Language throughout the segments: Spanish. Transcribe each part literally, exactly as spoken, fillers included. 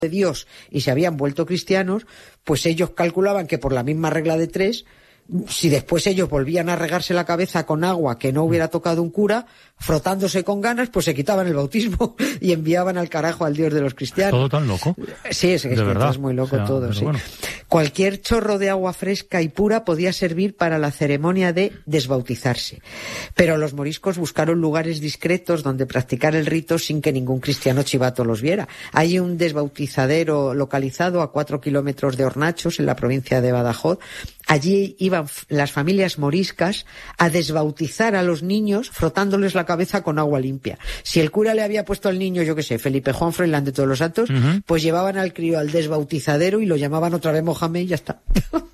de Dios y se habían vuelto cristianos, pues ellos calculaban que por la misma regla de tres, si después ellos volvían a regarse la cabeza con agua que no hubiera tocado un cura, frotándose con ganas, pues se quitaban el bautismo y enviaban al carajo al Dios de los cristianos. ¿Todo tan loco? Sí, es, es, ¿De verdad? Es muy loco, o sea, todo, sí. Bueno. Cualquier chorro de agua fresca y pura podía servir para la ceremonia de desbautizarse. Pero los moriscos buscaron lugares discretos donde practicar el rito sin que ningún cristiano chivato los viera. Hay un desbautizadero localizado a cuatro kilómetros de Hornachos, en la provincia de Badajoz. Allí iban las familias moriscas a desbautizar a los niños frotándoles la cabeza con agua limpia. Si el cura le había puesto al niño, yo qué sé, Felipe Juan Froilán de Todos los Santos, uh-huh. pues llevaban al crío al desbautizadero y lo llamaban otra vez Mohamed y ya está.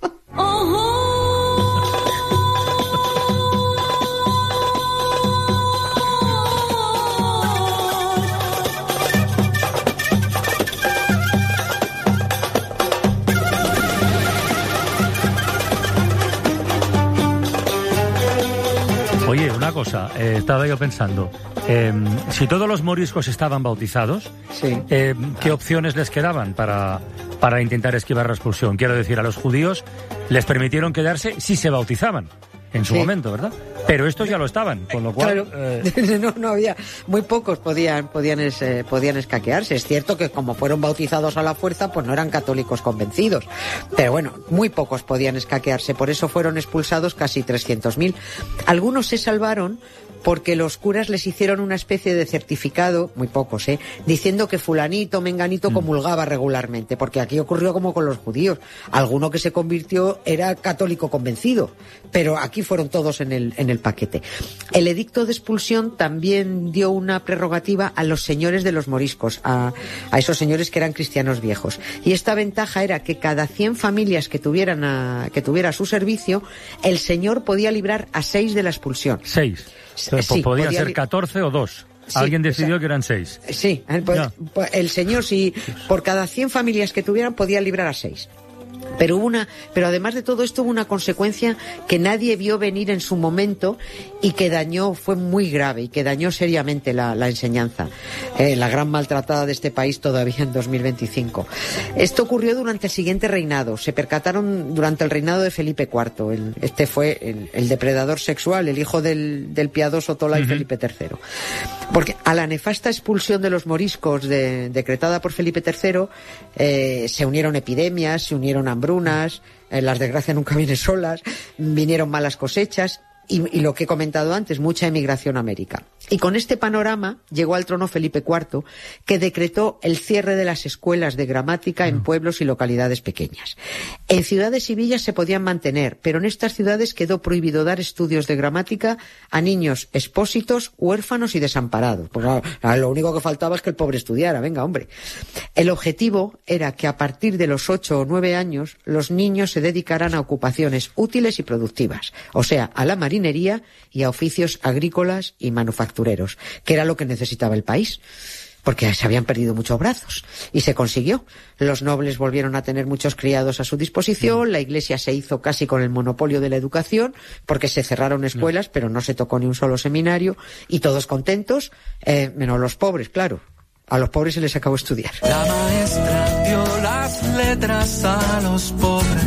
Oye, una cosa, eh, estaba yo pensando, eh, si todos los moriscos estaban bautizados, sí. eh, ¿qué opciones les quedaban para, para intentar esquivar la expulsión? Quiero decir, a los judíos les permitieron quedarse si se bautizaban en su sí. momento, ¿verdad? Pero estos ya lo estaban, con lo cual... Claro, eh... no, no había... Muy pocos podían podían, es, eh, podían escaquearse. Es cierto que como fueron bautizados a la fuerza, pues no eran católicos convencidos. Pero bueno, muy pocos podían escaquearse. Por eso fueron expulsados casi trescientos mil. Algunos se salvaron porque los curas les hicieron una especie de certificado, muy pocos, ¿eh?, diciendo que fulanito, menganito comulgaba regularmente, porque aquí ocurrió como con los judíos. Alguno que se convirtió era católico convencido, pero aquí fueron todos en el, en el paquete. El edicto de expulsión también dio una prerrogativa a los señores de los moriscos, a, a esos señores que eran cristianos viejos. Y esta ventaja era que cada cien familias que tuvieran a, que tuviera a su servicio, el señor podía librar a seis de la expulsión. Seis. Sí, podía ser catorce o dos. Sí, alguien decidió o sea, que eran seis. Sí, pues, pues el señor, si por cada cien familias que tuvieran, podía librar a seis. Pero hubo una, pero además de todo esto hubo una consecuencia que nadie vio venir en su momento y que dañó, fue muy grave y que dañó seriamente la, la enseñanza, eh, la gran maltratada de este país todavía en dos mil veinticinco. Esto ocurrió durante el siguiente reinado. Se percataron durante el reinado de Felipe cuarto. El, este fue el, el depredador sexual, el hijo del, del piadoso Tolai uh-huh. Felipe tercero. Porque a la nefasta expulsión de los moriscos de, decretada por Felipe tercero eh, se unieron epidemias, se unieron hambrunas, eh, las desgracias nunca vienen solas, vinieron malas cosechas y, y lo que he comentado antes, mucha emigración a América. Y con este panorama llegó al trono Felipe cuarto, que decretó el cierre de las escuelas de gramática en pueblos y localidades pequeñas. En ciudades y villas se podían mantener, pero en estas ciudades quedó prohibido dar estudios de gramática a niños expósitos, huérfanos y desamparados. Pues a, a lo único que faltaba es que el pobre estudiara, venga, hombre. El objetivo era que a partir de los ocho o nueve años los niños se dedicaran a ocupaciones útiles y productivas, o sea, a la marinería y a oficios agrícolas y manufactureros, que era lo que necesitaba el país, porque se habían perdido muchos brazos, y se consiguió. Los nobles volvieron a tener muchos criados a su disposición, la Iglesia se hizo casi con el monopolio de la educación, porque se cerraron escuelas, pero no se tocó ni un solo seminario, y todos contentos, eh, menos los pobres, claro. A los pobres se les acabó estudiar. La maestra dio las letras a los pobres,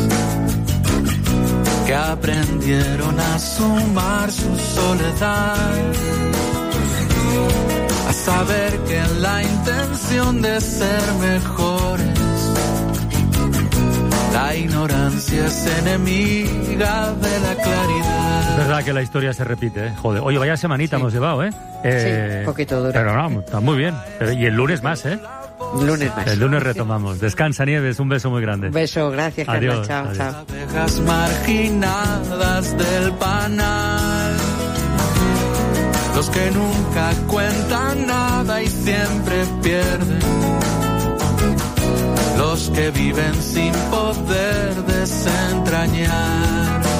que aprendieron a sumar su soledad, a saber que en la intención de ser mejores, la ignorancia es enemiga de la claridad. Es verdad que la historia se repite, ¿eh? Joder. Oye, vaya semanita sí. hemos llevado, ¿eh? eh sí, un poquito duro. Pero no, está muy bien. Y el lunes más, ¿eh? Lunes más. El lunes retomamos. Descansa, Nieves, un beso muy grande. Un beso, gracias, adiós, Carlos. Chao, adiós. chao. Abejas marginadas del panal, los que nunca cuentan nada y siempre pierden, los que viven sin poder desentrañar.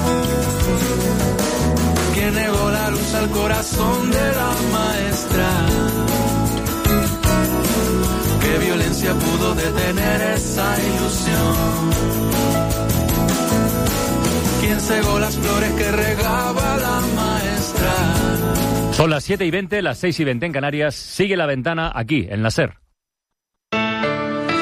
Quien negó la luz al corazón de la maestra, ¿qué violencia pudo detener esa ilusión? ¿Quién cegó las flores que regaba la maestra? Son las siete y veinte, las seis y veinte en Canarias. Sigue La Ventana aquí, en la SER.